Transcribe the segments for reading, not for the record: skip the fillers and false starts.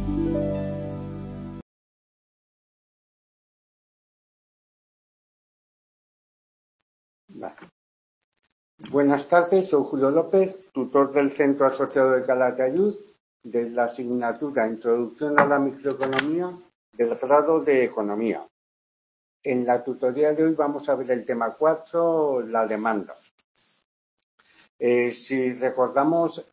Buenas tardes, soy Julio López, tutor del Centro Asociado de Calatayud, de la asignatura Introducción a la Microeconomía del grado de Economía. En la tutoría de hoy vamos a ver el tema 4, la demanda. Si recordamos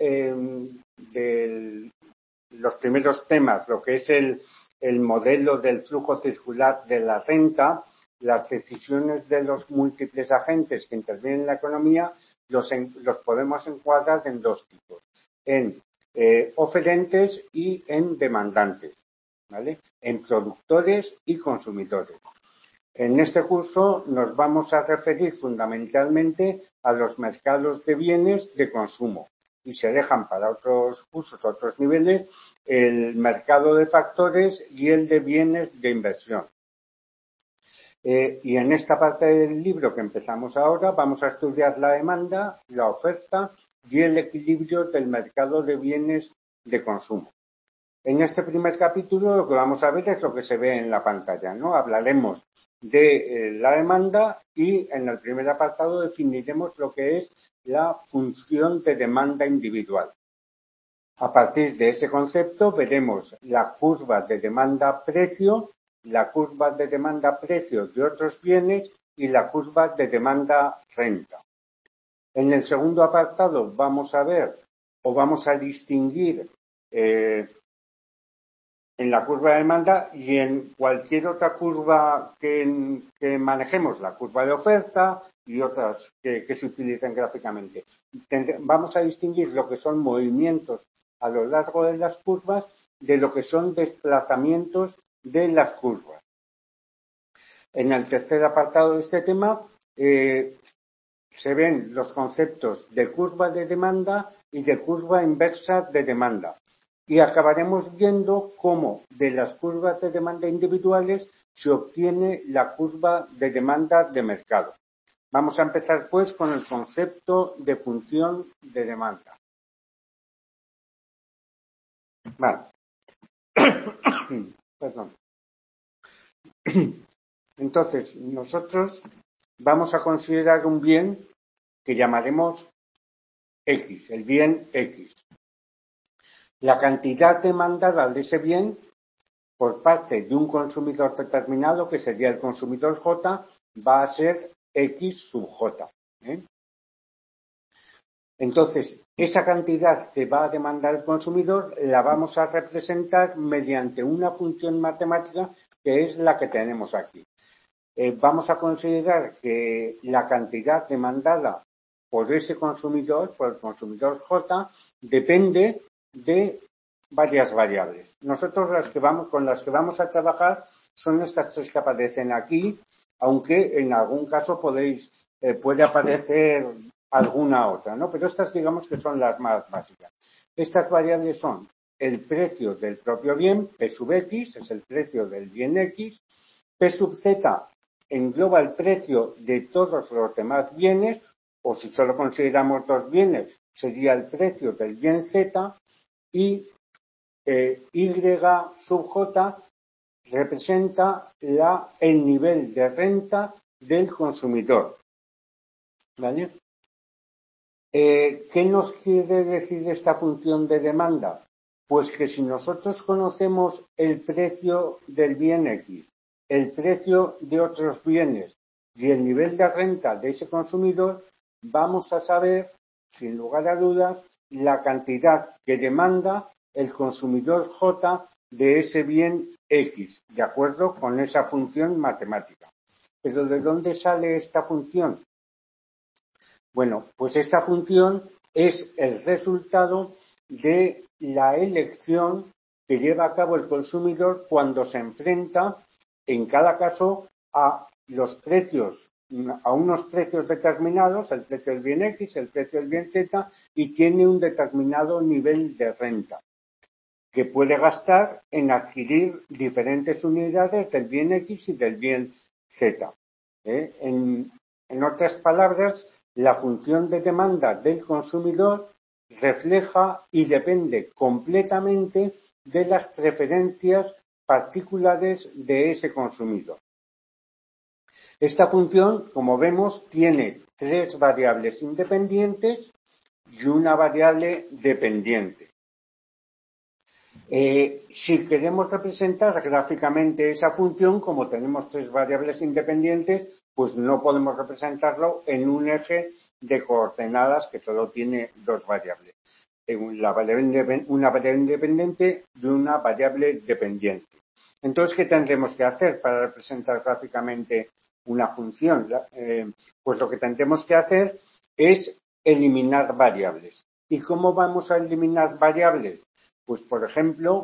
de los primeros temas, lo que es el modelo del flujo circular de la renta, las decisiones de los múltiples agentes que intervienen en la economía los podemos encuadrar en dos tipos, en oferentes y en demandantes, ¿vale? En productores y consumidores. En este curso nos vamos a referir fundamentalmente a los mercados de bienes de consumo y se dejan para otros cursos, otros niveles, el mercado de factores y el de bienes de inversión. Y en esta parte del libro que empezamos ahora vamos a estudiar la demanda, la oferta y el equilibrio del mercado de bienes de consumo. En este primer capítulo lo que vamos a ver es lo que se ve en la pantalla, ¿no? Hablaremos de la demanda y en el primer apartado definiremos lo que es la función de demanda individual. A partir de ese concepto veremos la curva de demanda-precio, la curva de demanda-precio de otros bienes y la curva de demanda-renta. En el segundo apartado vamos a ver o vamos a distinguir en la curva de demanda y en cualquier otra curva que manejemos, la curva de oferta y otras que se utilicen gráficamente. Vamos a distinguir lo que son movimientos a lo largo de las curvas de lo que son desplazamientos de las curvas. En el tercer apartado de este tema se ven los conceptos de curva de demanda y de curva inversa de demanda. Y acabaremos viendo cómo de las curvas de demanda individuales se obtiene la curva de demanda de mercado. Vamos a empezar pues con el concepto de función de demanda. Vale. Perdón. Entonces, nosotros vamos a considerar un bien que llamaremos X, el bien X. La cantidad demandada de ese bien por parte de un consumidor determinado, que sería el consumidor J, va a ser X sub J. Entonces, esa cantidad que va a demandar el consumidor la vamos a representar mediante una función matemática que es la que tenemos aquí. Vamos a considerar que la cantidad demandada por ese consumidor, por el consumidor J, depende de varias variables. Nosotros con las que vamos a trabajar son estas tres que aparecen aquí, aunque en algún caso puede aparecer alguna otra, ¿no? Pero estas digamos que son las más básicas. Estas variables son el precio del propio bien, P sub X, es el precio del bien X, P sub Z engloba el precio de todos los demás bienes, o si solo consideramos dos bienes, sería el precio del bien Z, y Y sub J representa el nivel de renta del consumidor. ¿Vale? ¿Qué nos quiere decir esta función de demanda? Pues que si nosotros conocemos el precio del bien X, el precio de otros bienes y el nivel de renta de ese consumidor, vamos a saber, sin lugar a dudas, la cantidad que demanda el consumidor J de ese bien X, de acuerdo con esa función matemática. ¿Pero de dónde sale esta función? Bueno, pues esta función es el resultado de la elección que lleva a cabo el consumidor cuando se enfrenta, en cada caso, a unos precios determinados, el precio del bien X, el precio del bien Z, y tiene un determinado nivel de renta que puede gastar en adquirir diferentes unidades del bien X y del bien Z. En otras palabras, la función de demanda del consumidor refleja y depende completamente de las preferencias particulares de ese consumidor. Esta función, como vemos, tiene 3 variables independientes y una variable dependiente. Si queremos representar gráficamente esa función, como tenemos 3 variables independientes, pues no podemos representarlo en un eje de coordenadas que solo tiene 2 variables. Una variable independiente y una variable dependiente. Entonces, ¿qué tendremos que hacer para representar gráficamente una función? Pues lo que tendremos que hacer es eliminar variables. ¿Y cómo vamos a eliminar variables? Pues, por ejemplo,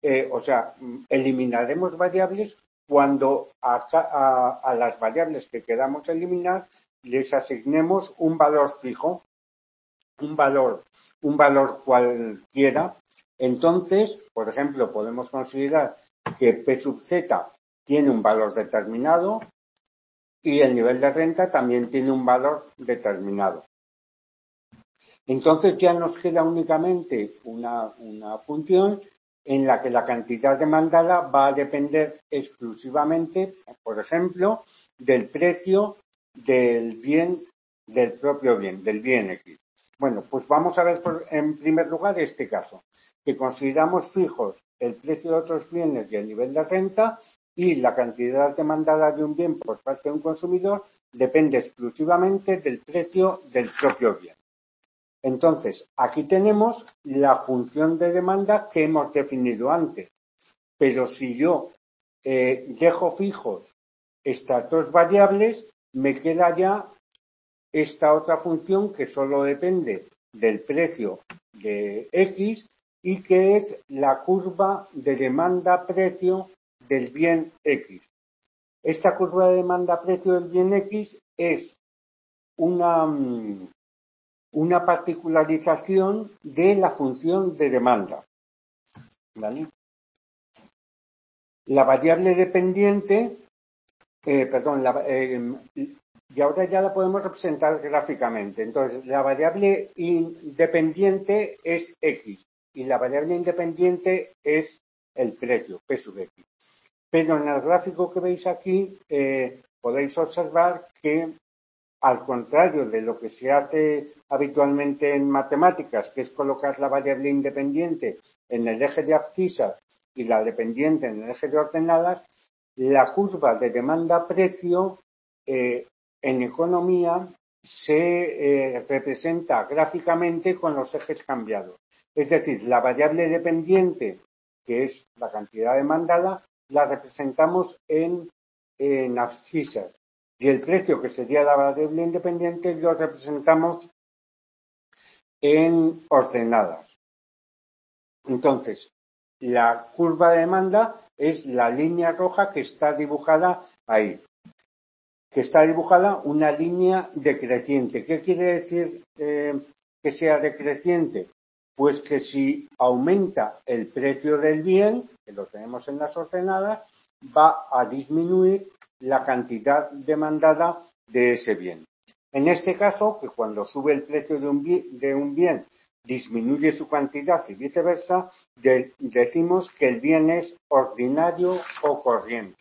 eliminaremos variables cuando a las variables que queramos eliminar les asignemos un valor fijo, un valor cualquiera. Entonces, por ejemplo, podemos considerar que P sub Z tiene un valor determinado y el nivel de renta también tiene un valor determinado. Entonces ya nos queda únicamente una función en la que la cantidad demandada va a depender exclusivamente, por ejemplo, del precio del bien, del propio bien, del bien X. Bueno, pues vamos a ver en primer lugar este caso, que consideramos fijos el precio de otros bienes y el nivel de renta, y la cantidad demandada de un bien por parte de un consumidor depende exclusivamente del precio del propio bien. Entonces, aquí tenemos la función de demanda que hemos definido antes. Pero si yo dejo fijos estas 2 variables, me queda ya esta otra función que solo depende del precio de X y que es la curva de demanda-precio del bien X. Esta curva de demanda-precio del bien X es una particularización de la función de demanda. ¿Vale? La variable dependiente, y ahora ya la podemos representar gráficamente. Entonces, la variable independiente es X y la variable independiente es el precio, P sub X. Pero en el gráfico que veis aquí podéis observar que, al contrario de lo que se hace habitualmente en matemáticas, que es colocar la variable independiente en el eje de abscisas y la dependiente en el eje de ordenadas, la curva de demanda-precio en economía se representa gráficamente con los ejes cambiados. Es decir, la variable dependiente, que es la cantidad demandada, la representamos en abscisas. Y el precio, que sería la variable independiente, lo representamos en ordenadas. Entonces, la curva de demanda es la línea roja que está dibujada ahí. Que está dibujada una línea decreciente. ¿Qué quiere decir que sea decreciente? Pues que si aumenta el precio del bien, que lo tenemos en las ordenadas, va a disminuir la cantidad demandada de ese bien. En este caso, que cuando sube el precio de un bien disminuye su cantidad y viceversa, decimos que el bien es ordinario o corriente.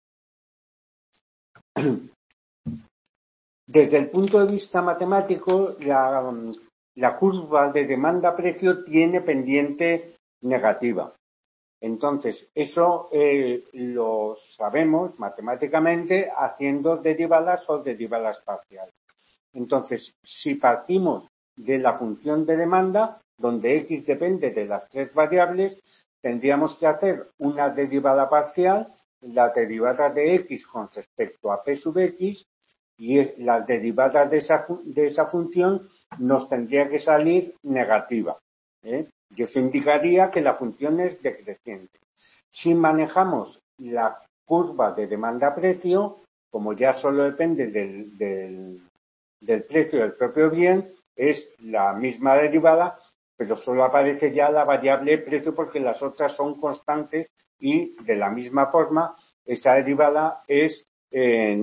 Desde el punto de vista matemático, la curva de demanda-precio tiene pendiente negativa. Entonces, eso lo sabemos matemáticamente haciendo derivadas o derivadas parciales. Entonces, si partimos de la función de demanda, donde X depende de las 3 variables, tendríamos que hacer una derivada parcial, la derivada de X con respecto a P sub X, y la derivada de esa función nos tendría que salir negativa. Y eso indicaría que la función es decreciente. Si manejamos la curva de demanda-precio, como ya solo depende del precio del propio bien, es la misma derivada, pero solo aparece ya la variable precio porque las otras son constantes y de la misma forma esa derivada es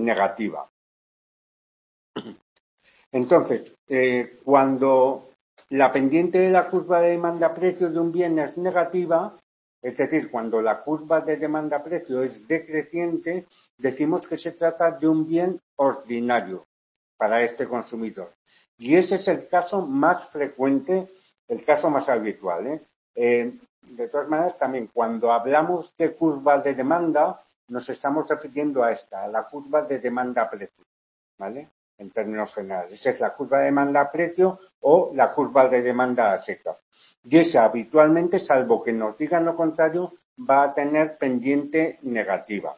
negativa. Entonces, cuando la pendiente de la curva de demanda-precio de un bien es negativa, es decir, cuando la curva de demanda-precio es decreciente, decimos que se trata de un bien ordinario para este consumidor. Y ese es el caso más frecuente, el caso más habitual. De todas maneras, también cuando hablamos de curva de demanda, nos estamos refiriendo a esta, a la curva de demanda-precio, ¿vale? En términos generales. Esa es la curva de demanda-precio o la curva de demanda a secas. Y esa habitualmente, salvo que nos digan lo contrario, va a tener pendiente negativa.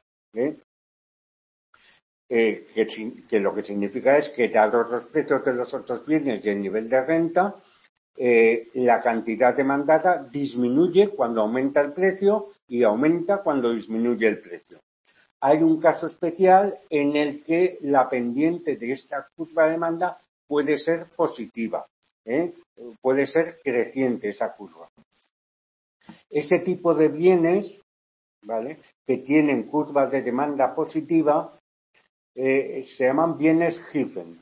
Que lo que significa es que, dados los precios de los otros bienes y el nivel de renta, la cantidad demandada disminuye cuando aumenta el precio y aumenta cuando disminuye el precio. Hay un caso especial en el que la pendiente de esta curva de demanda puede ser positiva, puede ser creciente esa curva. Ese tipo de bienes, ¿vale?, que tienen curvas de demanda positiva se llaman bienes Giffen.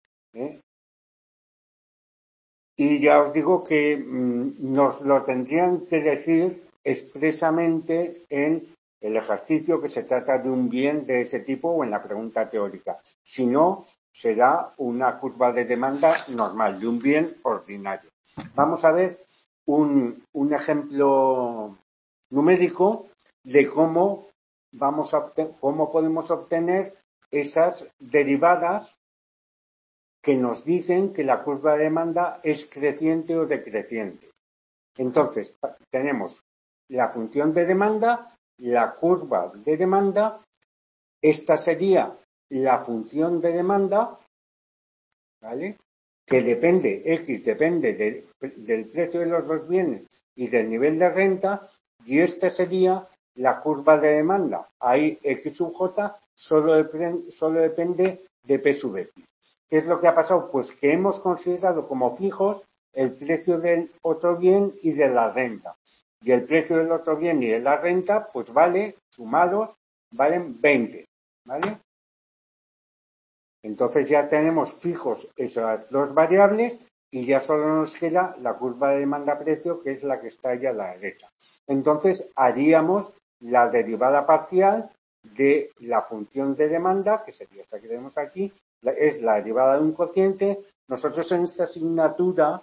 Y ya os digo que nos lo tendrían que decir expresamente en el ejercicio que se trata de un bien de ese tipo o en la pregunta teórica. Si no, será una curva de demanda normal, de un bien ordinario. Vamos a ver un ejemplo numérico de cómo podemos obtener esas derivadas que nos dicen que la curva de demanda es creciente o decreciente. Entonces, tenemos la función de demanda, la curva de demanda, esta sería la función de demanda, ¿vale?, que depende, X depende del precio de los dos bienes y del nivel de renta, y esta sería la curva de demanda. Ahí X sub J solo depende de P sub X. ¿Qué es lo que ha pasado? Pues que hemos considerado como fijos el precio del otro bien y de la renta. Y el precio del otro bien y de la renta, pues sumados, valen 20, ¿vale? Entonces ya tenemos fijos esas dos variables y ya solo nos queda la curva de demanda-precio, que es la que está ahí a la derecha. Entonces haríamos la derivada parcial de la función de demanda, que sería esta que tenemos aquí, es la derivada de un cociente. Nosotros en esta asignatura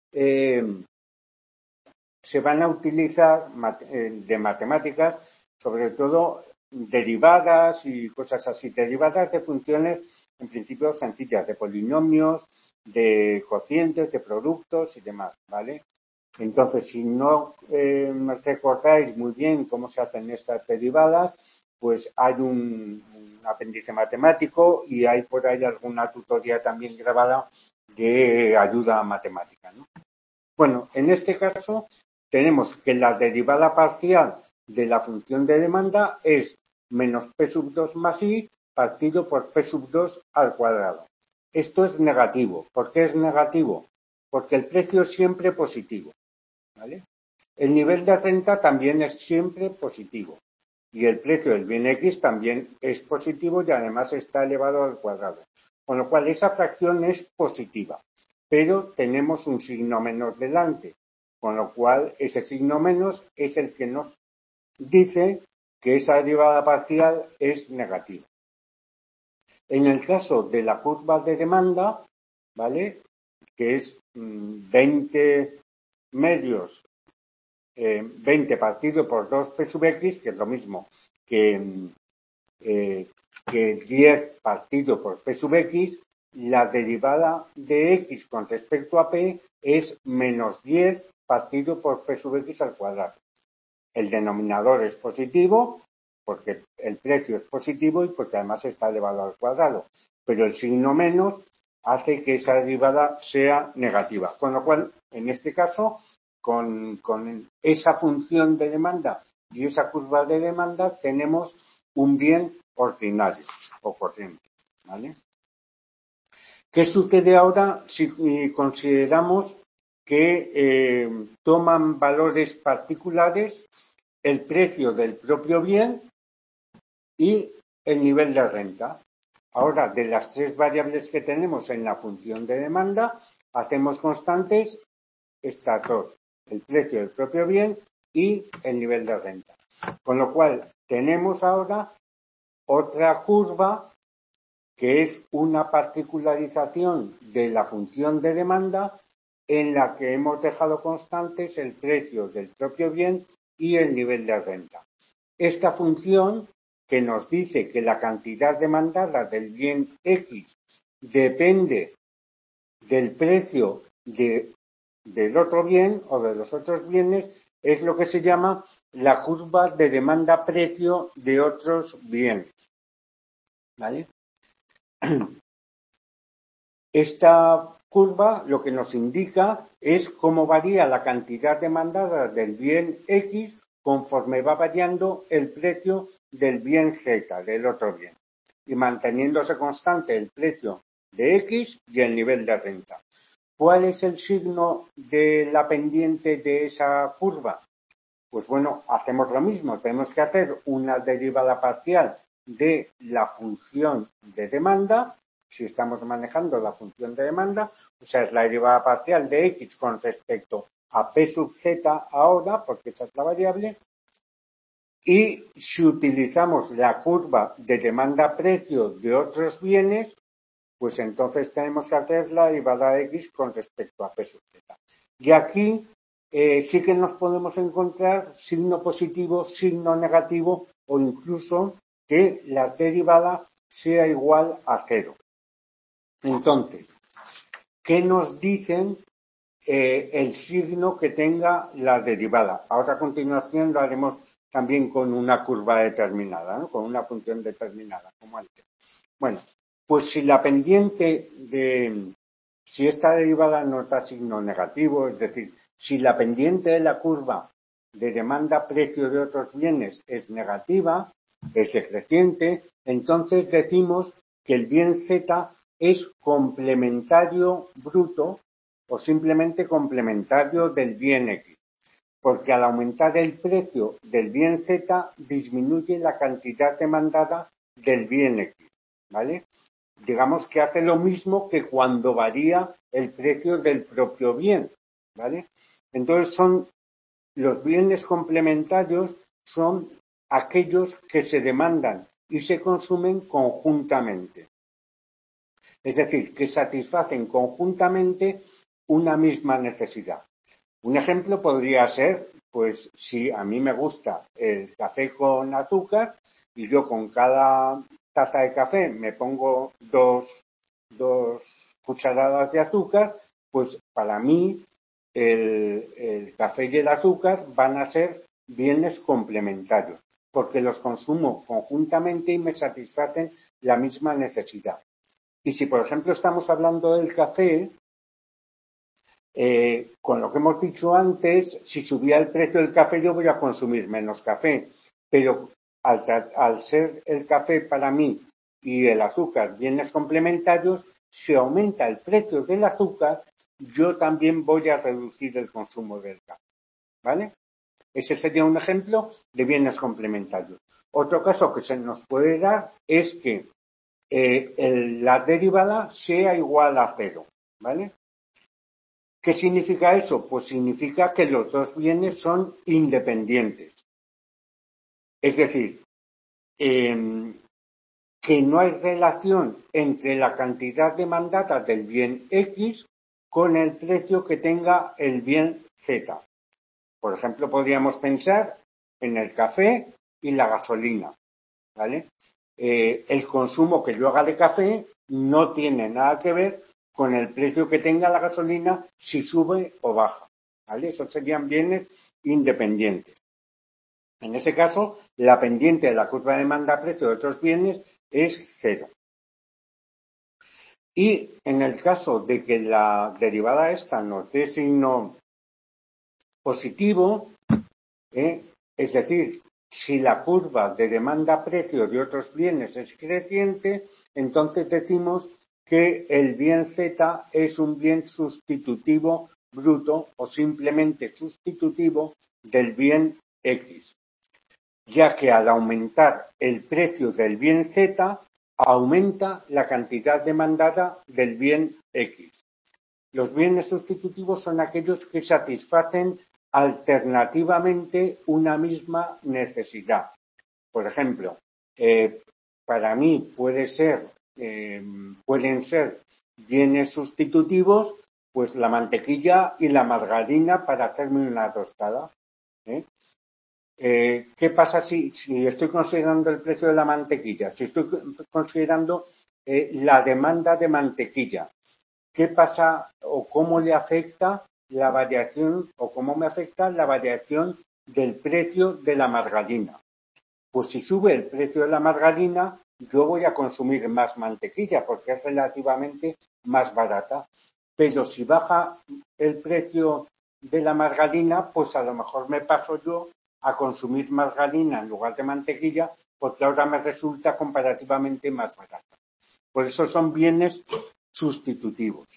se van a utilizar de matemáticas, sobre todo derivadas y cosas así, derivadas de funciones en principio sencillas, de polinomios, de cocientes, de productos y demás, ¿vale? Entonces, si no recordáis muy bien cómo se hacen estas derivadas, pues hay un apéndice matemático y hay por ahí alguna tutoría también grabada de ayuda matemática, ¿no? Bueno, en este caso tenemos que la derivada parcial de la función de demanda es menos P sub 2 más I partido por P sub 2 al cuadrado. Esto es negativo. ¿Por qué es negativo? Porque el precio es siempre positivo, ¿vale? El nivel de renta también es siempre positivo. Y el precio del bien X también es positivo y además está elevado al cuadrado. Con lo cual esa fracción es positiva. Pero tenemos un signo menos delante. Con lo cual ese signo menos es el que nos dice que esa derivada parcial es negativa. En el caso de la curva de demanda, ¿vale?, que es 20 medios, 20 partido por 2 P sub X, que es lo mismo que 10 partido por P sub X, la derivada de X con respecto a P es menos 10 partido por P sub X al cuadrado. El denominador es positivo porque el precio es positivo y porque además está elevado al cuadrado, pero el signo menos hace que esa derivada sea negativa. Con lo cual, en este caso, con esa función de demanda y esa curva de demanda tenemos un bien ordinario o corriente, ¿vale? ¿Qué sucede ahora si consideramos que toman valores particulares el precio del propio bien y el nivel de renta? Ahora, de las tres variables que tenemos en la función de demanda, hacemos constantes estas dos, el precio del propio bien y el nivel de renta. Con lo cual, tenemos ahora otra curva que es una particularización de la función de demanda en la que hemos dejado constantes el precio del propio bien y el nivel de renta. Esta función, que nos dice que la cantidad demandada del bien X depende del precio del otro bien o de los otros bienes, es lo que se llama la curva de demanda-precio de otros bienes. ¿Vale? Esta curva lo que nos indica es cómo varía la cantidad demandada del bien X conforme va variando el precio del bien Z, del otro bien, y manteniéndose constante el precio de X y el nivel de renta. ¿Cuál es el signo de la pendiente de esa curva? Pues bueno, hacemos lo mismo, tenemos que hacer una derivada parcial de la función de demanda, si estamos manejando la función de demanda, o sea, es la derivada parcial de X con respecto a P sub Z ahora, porque esa es la variable, y si utilizamos la curva de demanda-precio de otros bienes, pues entonces tenemos que hacer la derivada de X con respecto a P sub Z. Y aquí sí que nos podemos encontrar signo positivo, signo negativo o incluso que la derivada sea igual a 0. Entonces, ¿qué nos dicen el signo que tenga la derivada? Ahora a continuación lo haremos también con una curva determinada, ¿no? Con una función determinada, como antes. Bueno, pues si la pendiente si esta derivada nos da signo negativo, es decir, si la pendiente de la curva de demanda-precio de otros bienes es negativa, es decreciente, entonces decimos que el bien Z es complementario bruto o simplemente complementario del bien X, porque al aumentar el precio del bien Z disminuye la cantidad demandada del bien X, ¿vale? Digamos que hace lo mismo que cuando varía el precio del propio bien, ¿vale? Entonces los bienes complementarios son aquellos que se demandan y se consumen conjuntamente. Es decir, que satisfacen conjuntamente una misma necesidad. Un ejemplo podría ser, pues, si a mí me gusta el café con azúcar y yo con cada taza de café me pongo dos cucharadas de azúcar, pues para mí el café y el azúcar van a ser bienes complementarios, porque los consumo conjuntamente y me satisfacen la misma necesidad. Y si, por ejemplo, estamos hablando del café, con lo que hemos dicho antes, si subía el precio del café yo voy a consumir menos café, pero al ser el café para mí y el azúcar bienes complementarios, si aumenta el precio del azúcar, yo también voy a reducir el consumo del café, ¿vale? Ese sería un ejemplo de bienes complementarios. Otro caso que se nos puede dar es que la derivada sea igual a 0, ¿vale? ¿Qué significa eso? Pues significa que los dos bienes son independientes. Es decir, que no hay relación entre la cantidad demandada del bien X con el precio que tenga el bien Z. Por ejemplo, podríamos pensar en el café y la gasolina, ¿vale? El consumo que yo haga de café no tiene nada que ver con el precio que tenga la gasolina si sube o baja, ¿vale? Esos serían bienes independientes. En ese caso, la pendiente de la curva de demanda-precio de otros bienes es 0. Y en el caso de que la derivada esta nos dé signo positivo, es decir, si la curva de demanda-precio de otros bienes es creciente, entonces decimos que el bien Z es un bien sustitutivo bruto o simplemente sustitutivo del bien X, ya que al aumentar el precio del bien Z, aumenta la cantidad demandada del bien X. Los bienes sustitutivos son aquellos que satisfacen alternativamente una misma necesidad. Por ejemplo, para mí pueden ser bienes sustitutivos, pues la mantequilla y la margarina para hacerme una tostada. ¿Qué pasa si estoy considerando el precio de la mantequilla? Si estoy considerando la demanda de mantequilla, ¿qué pasa o cómo le afecta la variación o cómo me afecta la variación del precio de la margarina? Pues si sube el precio de la margarina, yo voy a consumir más mantequilla porque es relativamente más barata. Pero si baja el precio de la margarina, pues a lo mejor me paso yo a consumir margarina en lugar de mantequilla porque ahora me resulta comparativamente más barata. Por eso son bienes sustitutivos.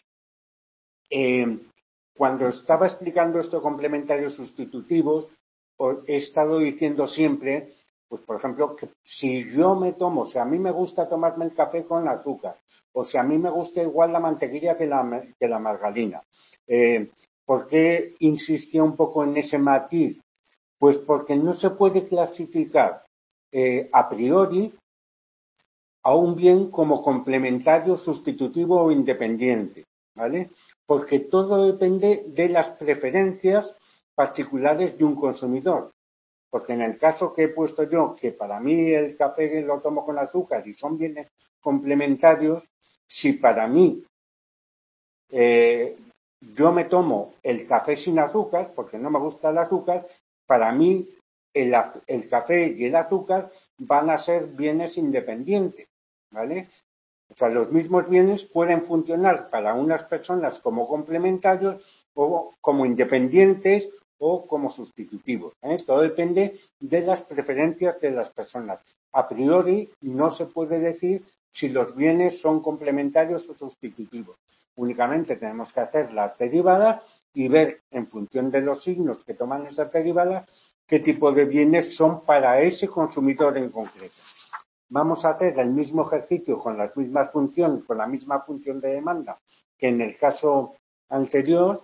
Cuando estaba explicando estos complementarios sustitutivos, he estado diciendo siempre, pues por ejemplo, que si a mí me gusta tomarme el café con azúcar, o si a mí me gusta igual la mantequilla que la margarina, ¿por qué insistía un poco en ese matiz? Pues porque no se puede clasificar a priori a un bien como complementario, sustitutivo o independiente, ¿vale? Porque todo depende de las preferencias particulares de un consumidor. Porque en el caso que he puesto yo, que para mí el café lo tomo con azúcar y son bienes complementarios, si para mí yo me tomo el café sin azúcar, porque no me gusta el azúcar, para mí el café y el azúcar van a ser bienes independientes, ¿vale? O sea, los mismos bienes pueden funcionar para unas personas como complementarios o como independientes o como sustitutivos, ¿eh? Todo depende de las preferencias de las personas. A priori no se puede decir si los bienes son complementarios o sustitutivos. Únicamente tenemos que hacer las derivadas y ver en función de los signos que toman esas derivadas qué tipo de bienes son para ese consumidor en concreto. Vamos a hacer el mismo ejercicio con las mismas funciones, con la misma función de demanda que en el caso anterior.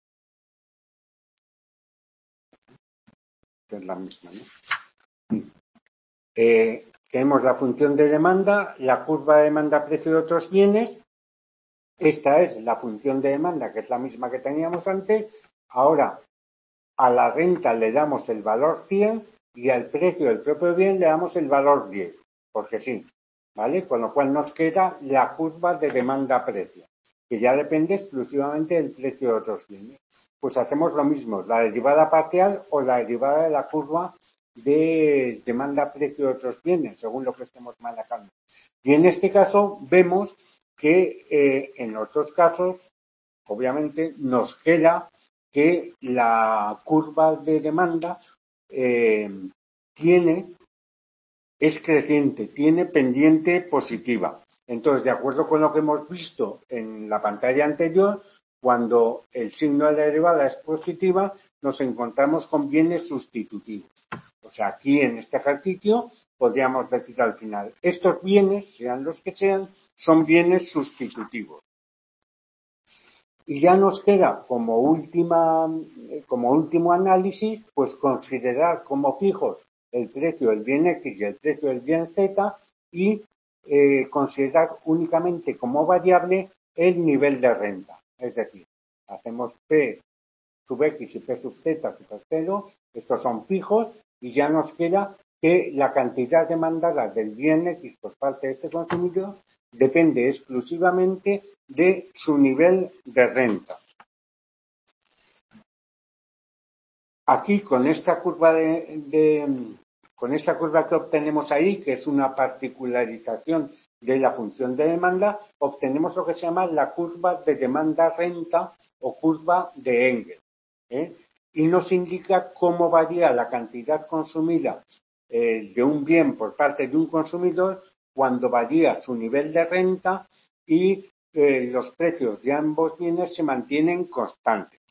Es la misma, ¿no? Tenemos la función de demanda, la curva de demanda-precio de otros bienes. Esta es la función de demanda, que es la misma que teníamos antes. Ahora, a la renta le damos el valor 100 y al precio del propio bien le damos el valor 10, porque sí, ¿vale? Con lo cual nos queda la curva de demanda-precio, que ya depende exclusivamente del precio de otros bienes. Pues hacemos lo mismo, la derivada parcial o la derivada de la curva de demanda-precio de otros bienes, según lo que estemos manejando. Y en este caso vemos que en los dos casos, obviamente, nos queda que la curva de demanda es creciente, tiene pendiente positiva. Entonces, de acuerdo con lo que hemos visto en la pantalla anterior, cuando el signo de la derivada es positiva, nos encontramos con bienes sustitutivos. O sea, aquí en este ejercicio podríamos decir al final, estos bienes, sean los que sean, son bienes sustitutivos. Y ya nos queda como último análisis, pues considerar como fijos el precio del bien X y el precio del bien Z y considerar únicamente como variable el nivel de renta. Es decir, hacemos P sub X y P sub Z super 0, estos son fijos y ya nos queda que la cantidad demandada del bien X por parte de este consumidor depende exclusivamente de su nivel de renta. Aquí con esta curva con esta curva que obtenemos ahí, que es una particularización de la función de demanda, obtenemos lo que se llama la curva de demanda-renta o curva de Engel, ¿eh? Y nos indica cómo varía la cantidad consumida de un bien por parte de un consumidor cuando varía su nivel de renta y los precios de ambos bienes se mantienen constantes.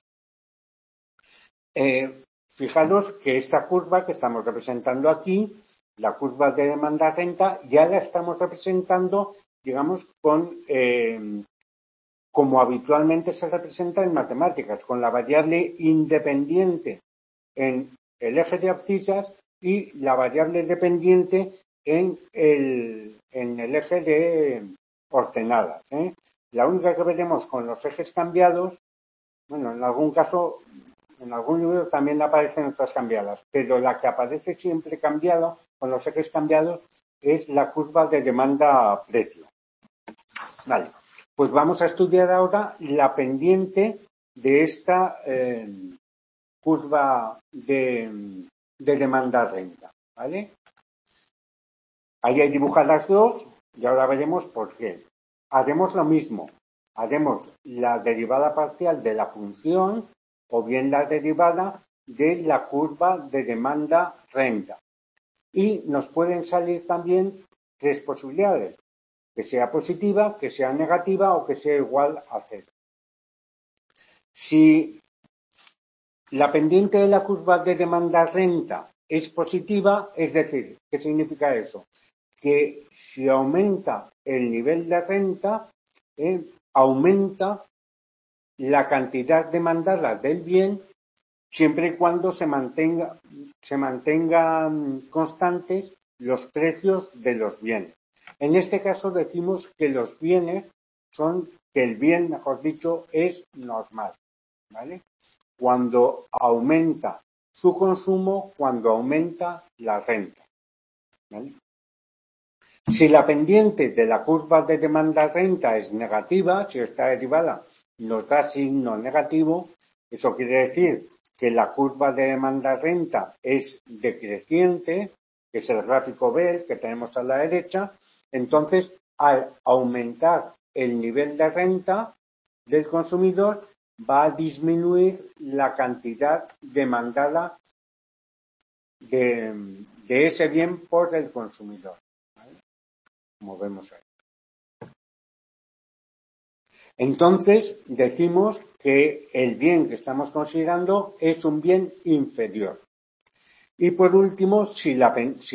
Fijaros que esta curva que estamos representando aquí, la curva de demanda-renta, ya la estamos representando, digamos, con como habitualmente se representa en matemáticas, con la variable independiente en el eje de abscisas y la variable dependiente en el eje de ordenadas. La única que veremos con los ejes cambiados, bueno, en algún caso, en algún libro también aparecen otras cambiadas, pero la que aparece siempre cambiado, con los ejes cambiados, es la curva de demanda-precio. Vale, pues vamos a estudiar ahora la pendiente de esta curva de demanda-renta, ¿vale? Ahí hay dibujadas dos y ahora veremos por qué. Haremos lo mismo, haremos la derivada parcial de la función o bien la derivada de la curva de demanda-renta. Y nos pueden salir también tres posibilidades, que sea positiva, que sea negativa o que sea igual a cero. Si la pendiente de la curva de demanda-renta es positiva, es decir, ¿qué significa eso? Que si aumenta el nivel de renta, aumenta la cantidad demandada del bien siempre y cuando se mantengan constantes los precios de los bienes. En este caso decimos que los bienes que el bien, mejor dicho, es normal, ¿vale? Cuando aumenta su consumo, cuando aumenta la renta, ¿vale? Si la pendiente de la curva de demanda-renta es negativa, si esta derivada nos da signo negativo, eso quiere decir que la curva de demanda-renta es decreciente, que es el gráfico B que tenemos a la derecha. Entonces, al aumentar el nivel de renta del consumidor, va a disminuir la cantidad demandada de ese bien por el consumidor, ¿vale? Como vemos ahí. Entonces, decimos que el bien que estamos considerando es un bien inferior. Y por último, si la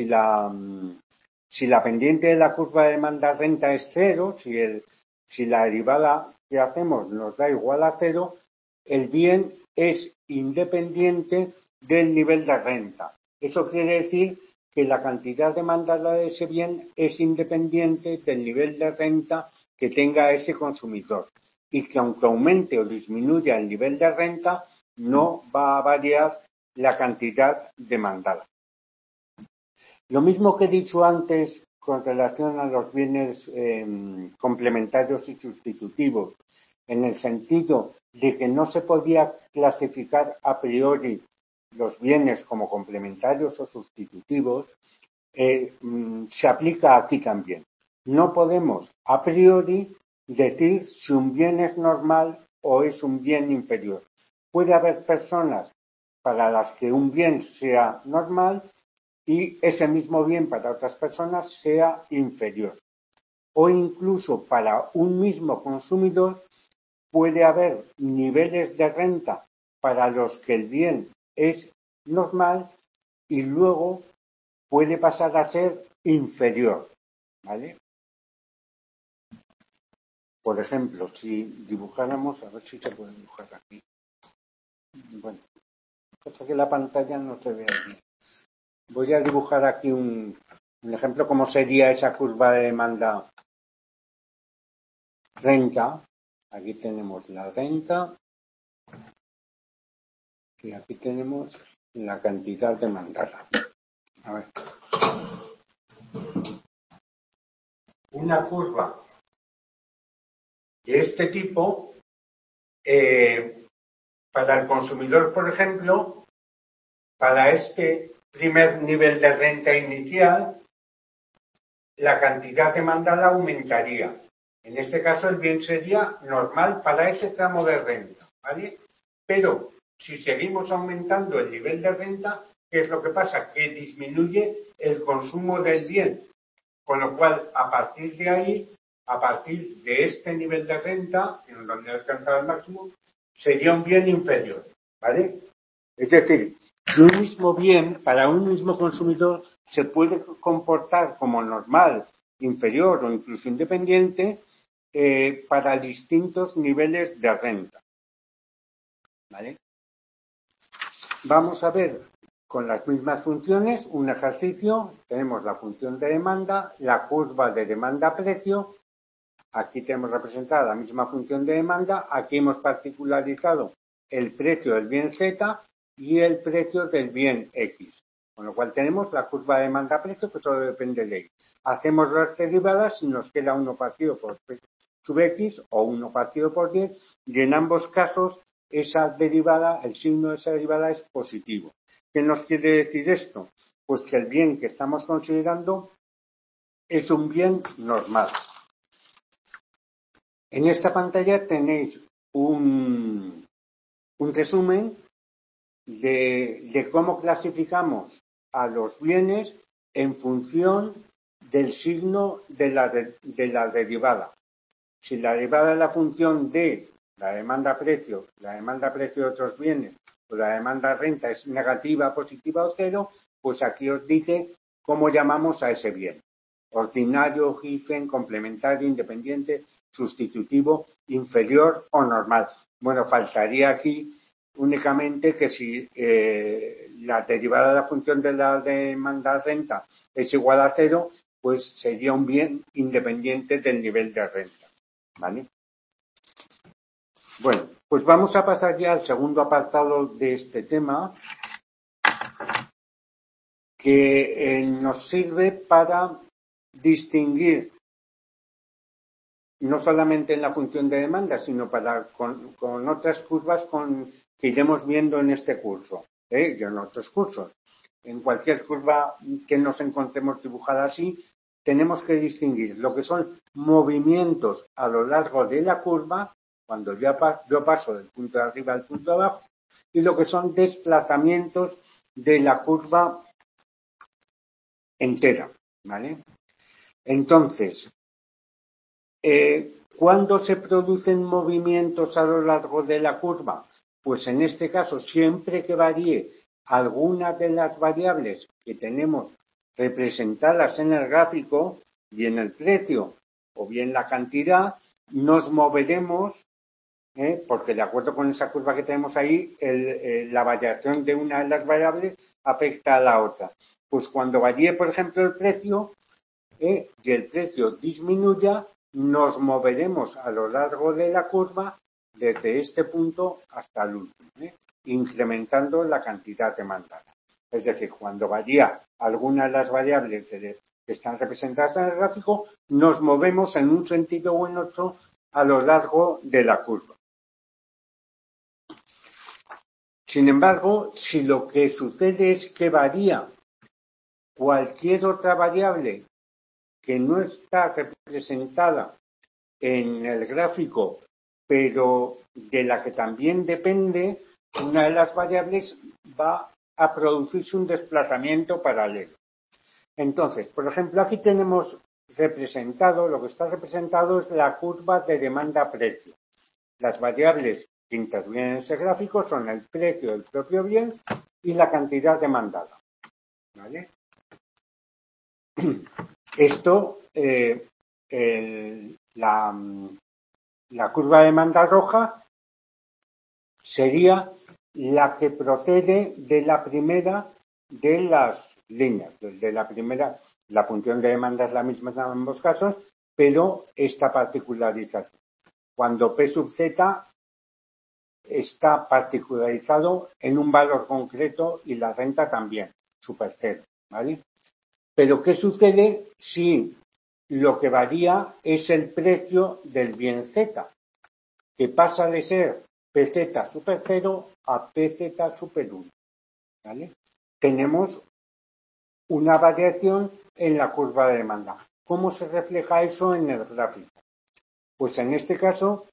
pendiente de la curva de demanda-renta es cero, si la derivada que hacemos nos da igual a cero, el bien es independiente del nivel de renta. Eso quiere decir que la cantidad demandada de ese bien es independiente del nivel de renta que tenga ese consumidor y que aunque aumente o disminuya el nivel de renta, no va a variar la cantidad demandada. Lo mismo que he dicho antes con relación a los bienes complementarios y sustitutivos, en el sentido de que no se podía clasificar a priori los bienes como complementarios o sustitutivos, se aplica aquí también. No podemos a priori decir si un bien es normal o es un bien inferior. Puede haber personas para las que un bien sea normal y ese mismo bien para otras personas sea inferior. O incluso para un mismo consumidor puede haber niveles de renta para los que el bien es normal y luego puede pasar a ser inferior, ¿vale? Por ejemplo, si dibujáramos, a ver si se puede dibujar aquí. Bueno, pasa que la pantalla no se ve aquí. Voy a dibujar aquí un ejemplo, cómo sería esa curva de demanda renta. Aquí tenemos la renta y aquí tenemos la cantidad demandada. A ver. Una curva de este tipo, para el consumidor, por ejemplo, para este primer nivel de renta inicial, la cantidad demandada aumentaría. En este caso, el bien sería normal para ese tramo de renta, ¿vale? Pero si seguimos aumentando el nivel de renta, ¿qué es lo que pasa? Que disminuye el consumo del bien. Con lo cual, a partir de ahí, a partir de este nivel de renta, en donde ha alcanzado el máximo, sería un bien inferior, ¿vale? Es decir, que un mismo bien para un mismo consumidor se puede comportar como normal, inferior o incluso independiente para distintos niveles de renta. ¿Vale? Vamos a ver con las mismas funciones un ejercicio. Tenemos la función de demanda, la curva de demanda-precio. Aquí tenemos representada la misma función de demanda. Aquí hemos particularizado el precio del bien Z y el precio del bien X. Con lo cual tenemos la curva de demanda-precio que solo depende de X. Hacemos las derivadas y nos queda 1 partido por P sub X o 1 partido por 10 y en ambos casos esa derivada, el signo de esa derivada es positivo. ¿Qué nos quiere decir esto? Pues que el bien que estamos considerando es un bien normal. En esta pantalla tenéis un resumen de cómo clasificamos a los bienes en función del signo de la derivada. Si la derivada es la función de la demanda-precio de otros bienes, o la demanda-renta es negativa, positiva o cero, pues aquí os dice cómo llamamos a ese bien. Ordinario, hífen, complementario, independiente, sustitutivo, inferior o normal. Bueno, faltaría aquí únicamente que si la derivada de la función de la demanda-renta es igual a cero, pues sería un bien independiente del nivel de renta. ¿Vale? Bueno, pues vamos a pasar ya al segundo apartado de este tema, que nos sirve para distinguir no solamente en la función de demanda, sino para con otras curvas que iremos viendo en este curso, y en otros cursos. En cualquier curva que nos encontremos dibujada así, tenemos que distinguir lo que son movimientos a lo largo de la curva, cuando yo paso del punto de arriba al punto de abajo, y lo que son desplazamientos de la curva entera, ¿vale? Entonces, ¿cuándo se producen movimientos a lo largo de la curva? Pues en este caso, siempre que varíe alguna de las variables que tenemos representadas en el gráfico, bien el precio o bien la cantidad, nos moveremos, porque de acuerdo con esa curva que tenemos ahí, la variación de una de las variables afecta a la otra. Pues cuando varíe, por ejemplo, el precio y el precio disminuya, nos moveremos a lo largo de la curva desde este punto hasta el último, incrementando la cantidad demandada. Es decir, cuando varía alguna de las variables que están representadas en el gráfico, nos movemos en un sentido o en otro a lo largo de la curva. Sin embargo, si lo que sucede es que varía cualquier otra variable que no está representada en el gráfico, pero de la que también depende, una de las variables va a producirse un desplazamiento paralelo. Entonces, por ejemplo, aquí tenemos representado, lo que está representado es la curva de demanda-precio. Las variables que intervienen en ese gráfico son el precio del propio bien y la cantidad demandada. ¿Vale? Esto, la curva de demanda roja sería la que procede de la primera de las líneas. De la primera, la función de demanda es la misma en ambos casos, pero esta particularización. Cuando P sub Z está particularizado en un valor concreto y la renta también, super cero, ¿vale? Pero ¿qué sucede si lo que varía es el precio del bien Z, que pasa de ser PZ super 0 a PZ super 1? ¿Vale? Tenemos una variación en la curva de demanda. ¿Cómo se refleja eso en el gráfico? Pues en este caso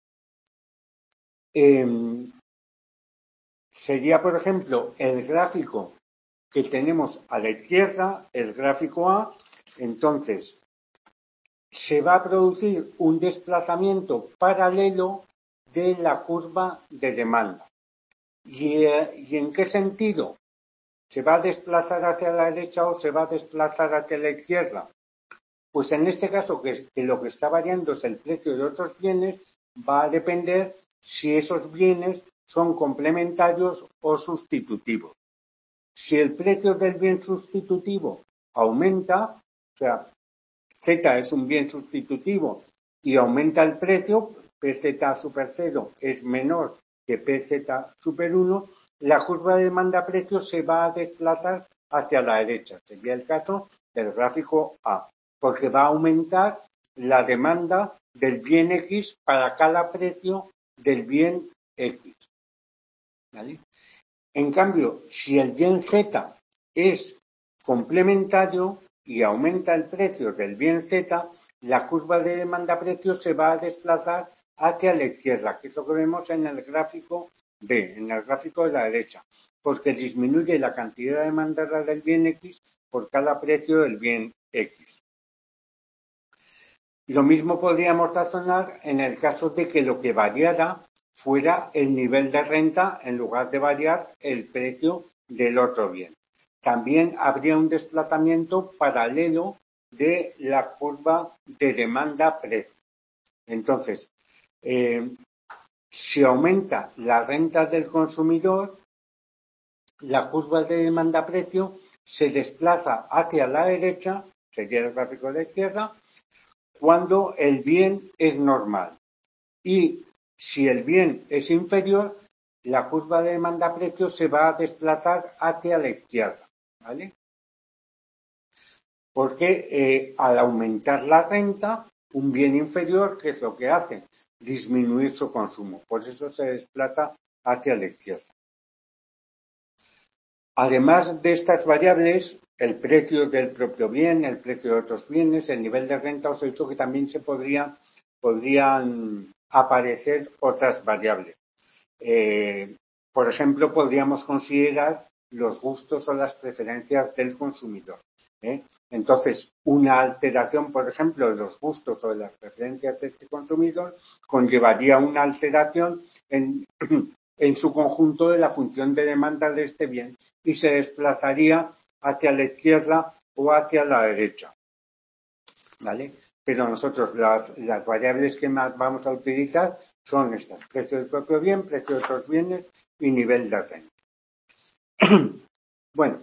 sería, por ejemplo, el gráfico que tenemos a la izquierda, el gráfico A. Entonces, se va a producir un desplazamiento paralelo de la curva de demanda. ¿Y en qué sentido? ¿Se va a desplazar hacia la derecha o se va a desplazar hacia la izquierda? Pues en este caso, que lo que está variando es el precio de otros bienes, va a depender si esos bienes son complementarios o sustitutivos. Si el precio del bien sustitutivo aumenta, o sea, Z es un bien sustitutivo y aumenta el precio, PZ super 0 es menor que PZ super 1, la curva de demanda-precio se va a desplazar hacia la derecha. Sería el caso del gráfico A, porque va a aumentar la demanda del bien X para cada precio del bien X. ¿Vale? En cambio, si el bien Z es complementario y aumenta el precio del bien Z, la curva de demanda-precio se va a desplazar hacia la izquierda, que es lo que vemos en el gráfico B, en el gráfico de la derecha, porque disminuye la cantidad demandada del bien X por cada precio del bien X. Lo mismo podríamos razonar en el caso de que lo que variara fuera el nivel de renta en lugar de variar el precio del otro bien. También habría un desplazamiento paralelo de la curva de demanda-precio. Entonces, si aumenta la renta del consumidor, la curva de demanda-precio se desplaza hacia la derecha, sería el gráfico de la izquierda, cuando el bien es normal. Y si el bien es inferior, la curva de demanda-precio se va a desplazar hacia la izquierda, ¿vale? Porque al aumentar la renta, un bien inferior, ¿qué es lo que hace? Disminuir su consumo. Por eso se desplaza hacia la izquierda. Además de estas variables, el precio del propio bien, el precio de otros bienes, el nivel de renta, os he dicho que también se podrían aparecer otras variables. Por ejemplo, podríamos considerar los gustos o las preferencias del consumidor. Entonces, una alteración, por ejemplo, de los gustos o de las preferencias de este consumidor conllevaría una alteración en su conjunto de la función de demanda de este bien y se desplazaría hacia la izquierda o hacia la derecha. ¿Vale? Pero nosotros las variables que más vamos a utilizar son estas: precio del propio bien, precio de otros bienes y nivel de renta. Bueno,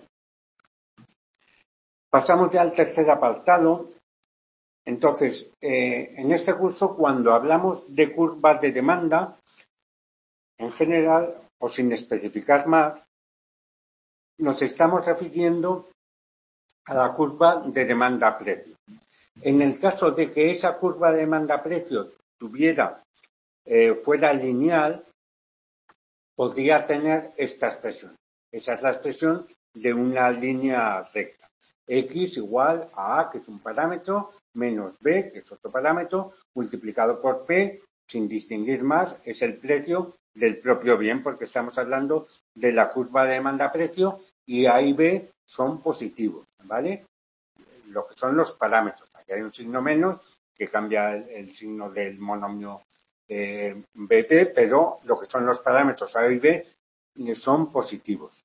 pasamos ya al tercer apartado. Entonces, en este curso, cuando hablamos de curvas de demanda, en general, o sin especificar más, nos estamos refiriendo a la curva de demanda-precio. En el caso de que esa curva de demanda-precio fuera lineal, podría tener esta expresión. Esa es la expresión de una línea recta. X igual a A, que es un parámetro, menos B, que es otro parámetro, multiplicado por P, sin distinguir más, es el precio del propio bien, porque estamos hablando de la curva de demanda-precio y A y B son positivos, ¿vale? Lo que son los parámetros. Aquí hay un signo menos que cambia el signo del monomio BP, pero lo que son los parámetros A y B son positivos.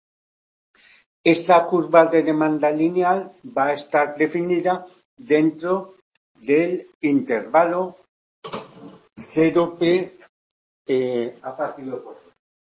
Esta curva de demanda lineal va a estar definida dentro del intervalo 0P a partido por.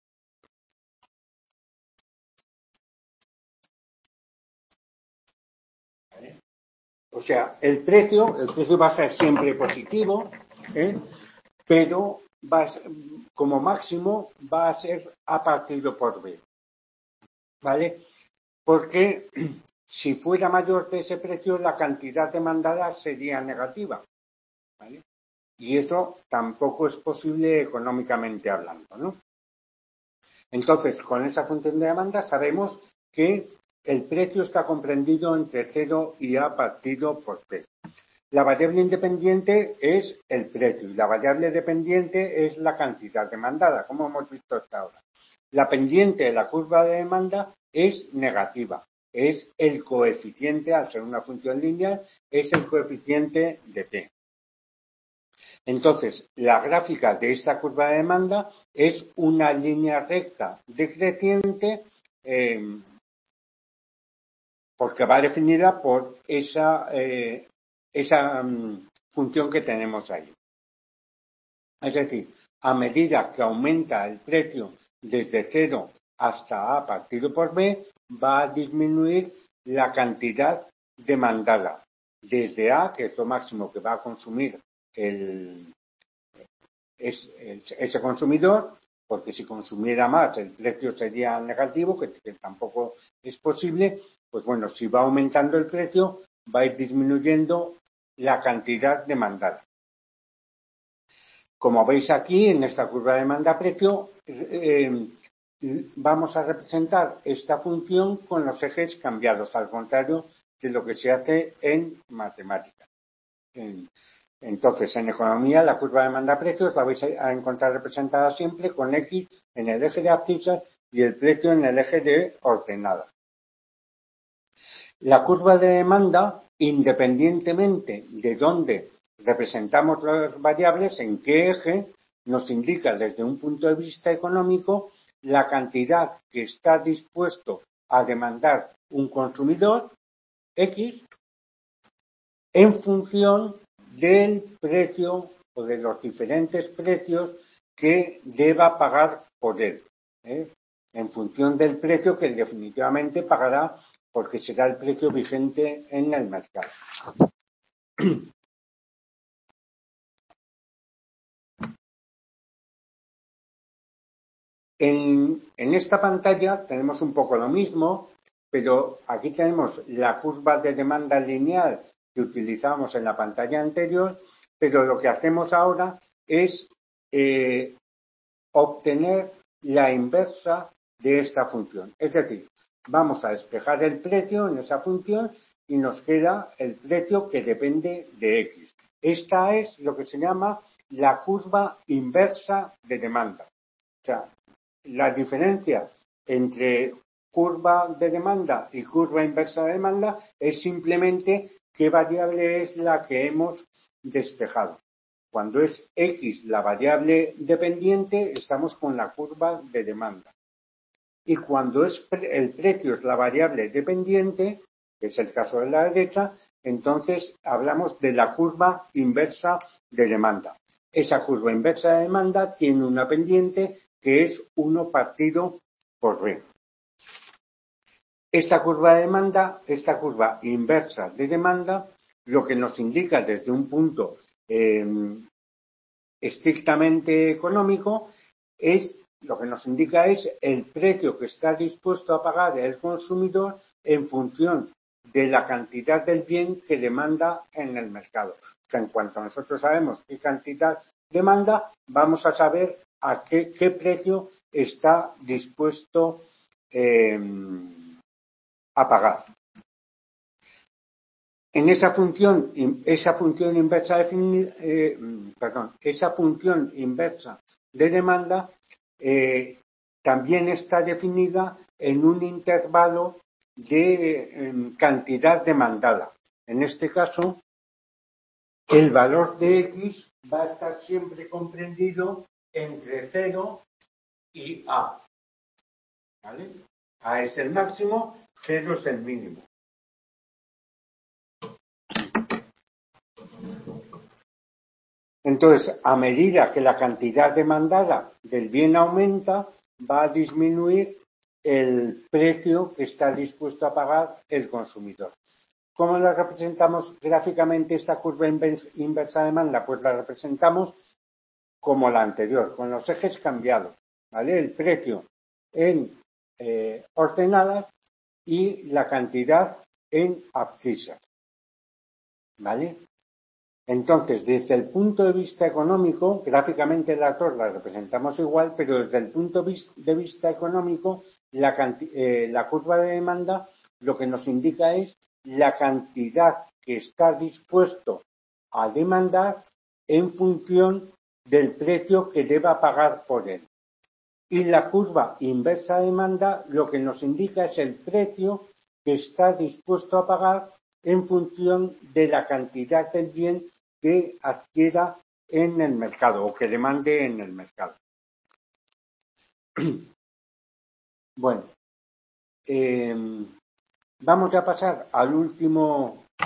¿Vale? O sea, el precio va a ser siempre positivo, pero como máximo va a ser a partido por B. ¿Vale? Porque si fuera mayor de ese precio, la cantidad demandada sería negativa, ¿vale? Y eso tampoco es posible económicamente hablando, ¿no? Entonces, con esa función de demanda sabemos que el precio está comprendido entre 0 y A partido por P. La variable independiente es el precio y la variable dependiente es la cantidad demandada, como hemos visto hasta ahora. La pendiente de la curva de demanda es negativa, es el coeficiente, al ser una función lineal, es el coeficiente de P. Entonces, la gráfica de esta curva de demanda es una línea recta decreciente porque va definida por esa esa función que tenemos ahí. Es decir, a medida que aumenta el precio desde 0 hasta A partido por B, va a disminuir la cantidad demandada desde A, que es lo máximo que va a consumir ese consumidor, porque si consumiera más el precio sería negativo, que tampoco es posible. Pues bueno, si va aumentando el precio, va a ir disminuyendo la cantidad demandada. Como veis aquí, en esta curva de demanda-precio, vamos a representar esta función con los ejes cambiados, al contrario de lo que se hace en matemáticas. Entonces, en economía, la curva de demanda-precios la vais a encontrar representada siempre con X en el eje de abscisas y el precio en el eje de ordenada. La curva de demanda, independientemente de dónde representamos las variables, en qué eje, nos indica desde un punto de vista económico la cantidad que está dispuesto a demandar un consumidor X en función del precio o de los diferentes precios que deba pagar por él, en función del precio que definitivamente pagará, porque será el precio vigente en el mercado. En esta pantalla tenemos un poco lo mismo, pero aquí tenemos la curva de demanda lineal que utilizamos en la pantalla anterior, pero lo que hacemos ahora es obtener la inversa de esta función. Es decir, vamos a despejar el precio en esa función y nos queda el precio que depende de X. Esta es lo que se llama la curva inversa de demanda. O sea, la diferencia entre curva de demanda y curva inversa de demanda es simplemente qué variable es la que hemos despejado. Cuando es X la variable dependiente, estamos con la curva de demanda. Y cuando el precio es la variable dependiente, que es el caso de la derecha, entonces hablamos de la curva inversa de demanda. Esa curva inversa de demanda tiene una pendiente que es 1 partido por B. Esta curva de demanda, esta curva inversa de demanda, lo que nos indica desde un punto estrictamente económico lo que nos indica es el precio que está dispuesto a pagar el consumidor en función de la cantidad del bien que demanda en el mercado. O sea, en cuanto nosotros sabemos qué cantidad demanda, vamos a saber a qué precio está dispuesto a pagar. En esa función inversa esa función inversa de demanda también está definida en un intervalo de cantidad demandada. En este caso, el valor de X va a estar siempre comprendido entre 0 y A. ¿Vale? A es el máximo, 0 es el mínimo. Entonces, a medida que la cantidad demandada del bien aumenta, va a disminuir el precio que está dispuesto a pagar el consumidor. ¿Cómo la representamos gráficamente esta curva inversa de demanda? Pues la representamos como la anterior, con los ejes cambiados, ¿vale? El precio en ordenadas y la cantidad en abscisas, ¿vale? Entonces, desde el punto de vista económico, gráficamente las dos las representamos igual, pero desde el punto de vista económico, la curva de demanda lo que nos indica es la cantidad que está dispuesto a demandar en función del precio que deba pagar por él. Y la curva inversa de demanda lo que nos indica es el precio que está dispuesto a pagar en función de la cantidad del bien que adquiera en el mercado o que demande en el mercado. Bueno, vamos a pasar al último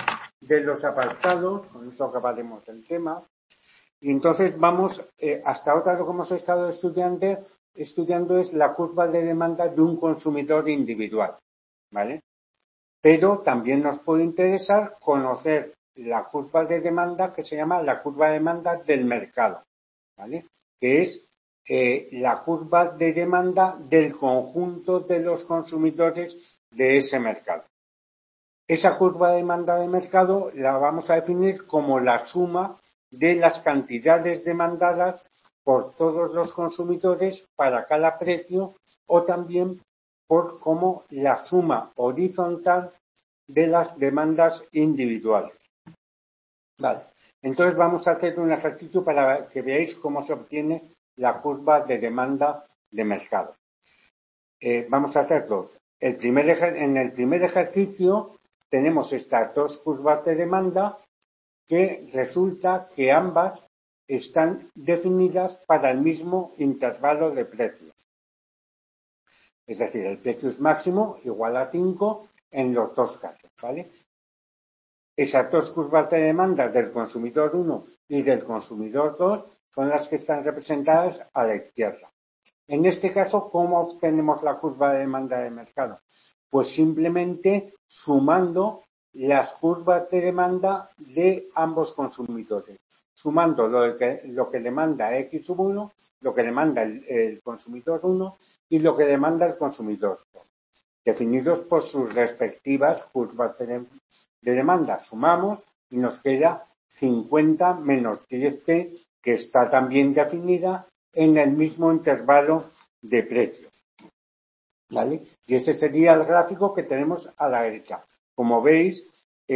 de los apartados, con eso acabaremos el tema. Y entonces vamos, hasta ahora lo que hemos estado estudiando es la curva de demanda de un consumidor individual, ¿vale? Pero también nos puede interesar conocer la curva de demanda que se llama la curva de demanda del mercado, ¿vale? Que es la curva de demanda del conjunto de los consumidores de ese mercado. Esa curva de demanda de mercado la vamos a definir como la suma de las cantidades demandadas por todos los consumidores para cada precio o también por como la suma horizontal de las demandas individuales. Vale. Entonces vamos a hacer un ejercicio para que veáis cómo se obtiene la curva de demanda de mercado. Vamos a hacer dos. En el primer ejercicio tenemos estas dos curvas de demanda que resulta que ambas están definidas para el mismo intervalo de precios. Es decir, el precio es máximo igual a 5 en los dos casos, ¿vale? Esas dos curvas de demanda del consumidor 1 y del consumidor 2 son las que están representadas a la izquierda. En este caso, ¿cómo obtenemos la curva de demanda de mercado? Pues simplemente sumando las curvas de demanda de ambos consumidores. Sumando lo que demanda X1, lo que demanda el consumidor 1 y lo que demanda el consumidor 2. Definidos por sus respectivas curvas de demanda. Sumamos y nos queda 50 menos 10P, que está también definida en el mismo intervalo de precios, ¿vale? Y ese sería el gráfico que tenemos a la derecha. Como veis,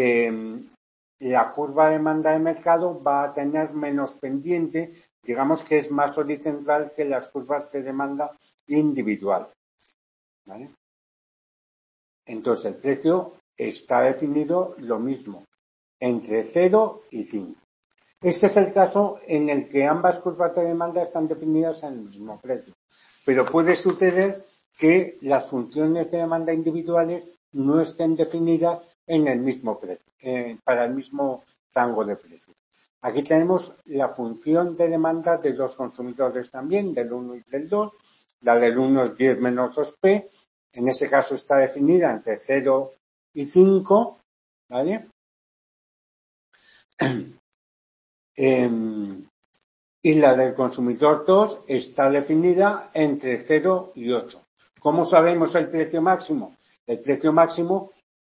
la curva de demanda de mercado va a tener menos pendiente, digamos que es más horizontal que las curvas de demanda individual, ¿vale? Entonces el precio está definido lo mismo, entre 0 y 5. Este es el caso en el que ambas curvas de demanda están definidas en el mismo precio. Pero puede suceder que las funciones de demanda individuales no estén definidas en el mismo precio, para el mismo rango de precios. Aquí tenemos la función de demanda de los consumidores también, del 1 y del 2. La del 1 es 10 menos 2P. En ese caso está definida entre 0 y 5, ¿vale? Y la del consumidor 2 está definida entre 0 y 8. ¿Cómo sabemos el precio máximo? El precio máximo,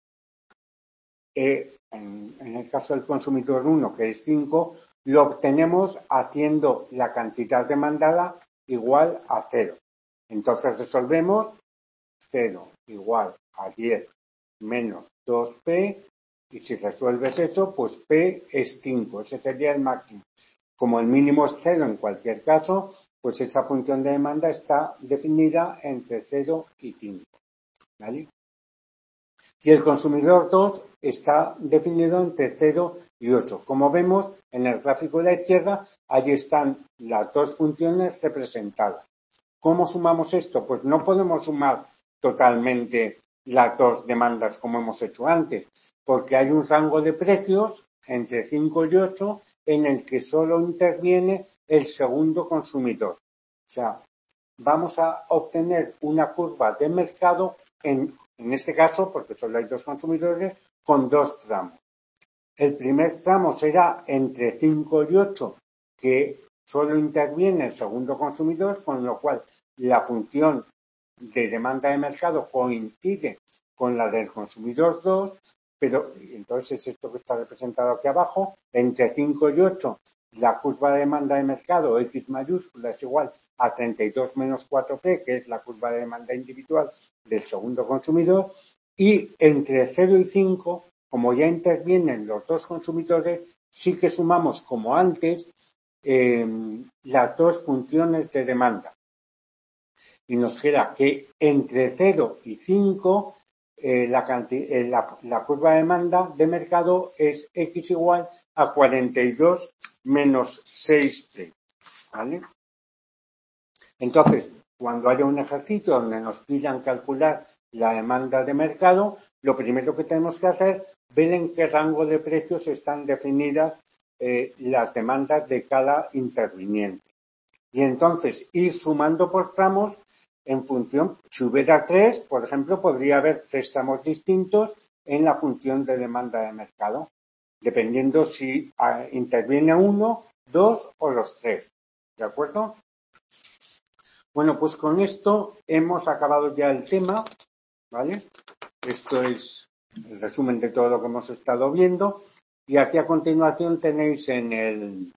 en el caso del consumidor 1, que es 5, lo obtenemos haciendo la cantidad demandada igual a 0. Entonces resolvemos 0 igual a 10 menos 2P, y si resuelves eso, pues P es 5, ese sería el máximo. Como el mínimo es 0 en cualquier caso, pues esa función de demanda está definida entre 0 y 5, ¿vale? Y el consumidor 2 está definido entre 0 y 8. Como vemos en el gráfico de la izquierda, allí están las dos funciones representadas. ¿Cómo sumamos esto? Pues no podemos sumar totalmente las dos demandas como hemos hecho antes, porque hay un rango de precios entre 5 y 8 en el que solo interviene el segundo consumidor. O sea, vamos a obtener una curva de mercado, en este caso, porque solo hay dos consumidores, con dos tramos. El primer tramo será entre 5 y 8, que solo interviene el segundo consumidor, con lo cual la función de demanda de mercado coincide con la del consumidor 2, pero entonces es esto que está representado aquí abajo, entre 5 y 8, la curva de demanda de mercado X mayúscula es igual a 32 menos 4P, que es la curva de demanda individual del segundo consumidor, y entre 0 y 5, como ya intervienen los dos consumidores, sí que sumamos, como antes, las dos funciones de demanda. Y nos queda que entre 0 y 5 la curva de demanda de mercado es X igual a 42 menos 6P, ¿vale? Entonces, cuando haya un ejercicio donde nos pidan calcular la demanda de mercado, lo primero que tenemos que hacer es ver en qué rango de precios están definidas las demandas de cada interviniente. Y entonces ir sumando por tramos en función, si hubiera 3, por ejemplo, podría haber 3 tramos distintos en la función de demanda de mercado, dependiendo si interviene 1, 2 o los 3. ¿De acuerdo? Bueno, pues con esto hemos acabado ya el tema, ¿vale? Esto es el resumen de todo lo que hemos estado viendo. Y aquí a continuación tenéis en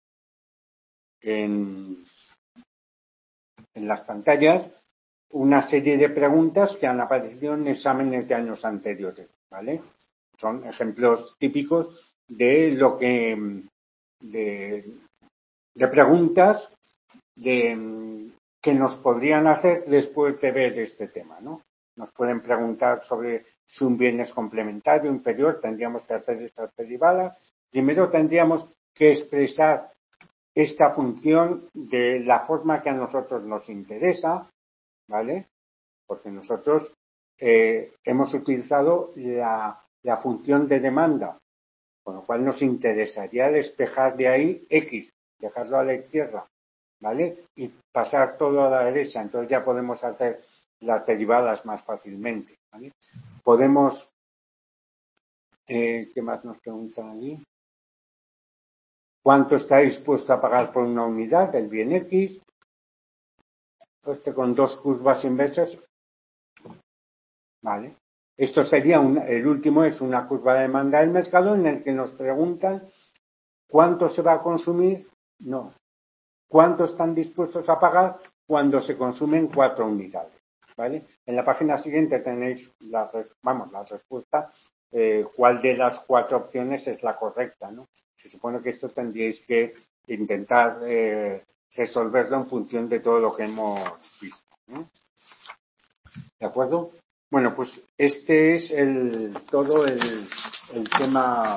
las pantallas una serie de preguntas que han aparecido en exámenes de años anteriores, ¿vale? Son ejemplos típicos de lo que de preguntas que nos podrían hacer después de ver este tema, ¿no? Nos pueden preguntar sobre si un bien es complementario, inferior, tendríamos que hacer estas derivadas. Primero tendríamos que expresar esta función de la forma que a nosotros nos interesa, ¿vale? Porque nosotros hemos utilizado la función de demanda, con lo cual nos interesaría despejar de ahí X, dejarlo a la izquierda, ¿vale? Y pasar todo a la derecha, entonces ya podemos hacer las derivadas más fácilmente, ¿vale? Podemos, ¿qué más nos preguntan aquí? ¿Cuánto está dispuesto a pagar por una unidad del bien X? Con 2 curvas inversas, ¿vale? Esto sería el último es una curva de demanda del mercado en el que nos preguntan cuánto se va a consumir, no, cuánto están dispuestos a pagar cuando se consumen 4 unidades, ¿vale? En la página siguiente tenéis la respuesta, cuál de las 4 opciones es la correcta, ¿no? Se supone que esto tendríais que intentar resolverlo en función de todo lo que hemos visto, ¿no? ¿De acuerdo? Bueno, pues este es todo el tema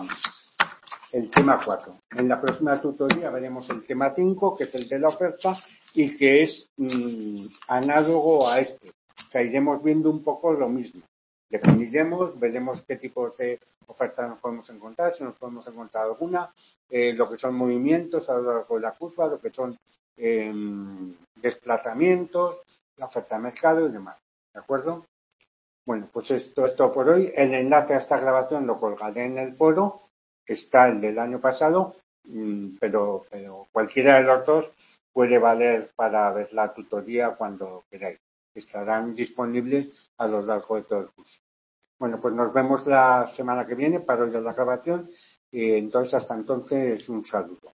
4. En la próxima tutoría veremos el tema 5, que es el de la oferta y que es análogo a este. O sea, iremos viendo un poco lo mismo. Definiremos, veremos qué tipos de ofertas nos podemos encontrar, si nos podemos encontrar alguna, lo que son movimientos a lo largo de la curva, lo que son desplazamientos, la oferta de mercado y demás. ¿De acuerdo? Bueno, pues esto es todo por hoy. El enlace a esta grabación lo colgaré en el foro. Está el del año pasado, pero cualquiera de los dos puede valer para ver la tutoría cuando queráis. Estarán disponibles a lo largo de todo el curso. Bueno, pues nos vemos la semana que viene para oír la grabación y entonces hasta entonces un saludo.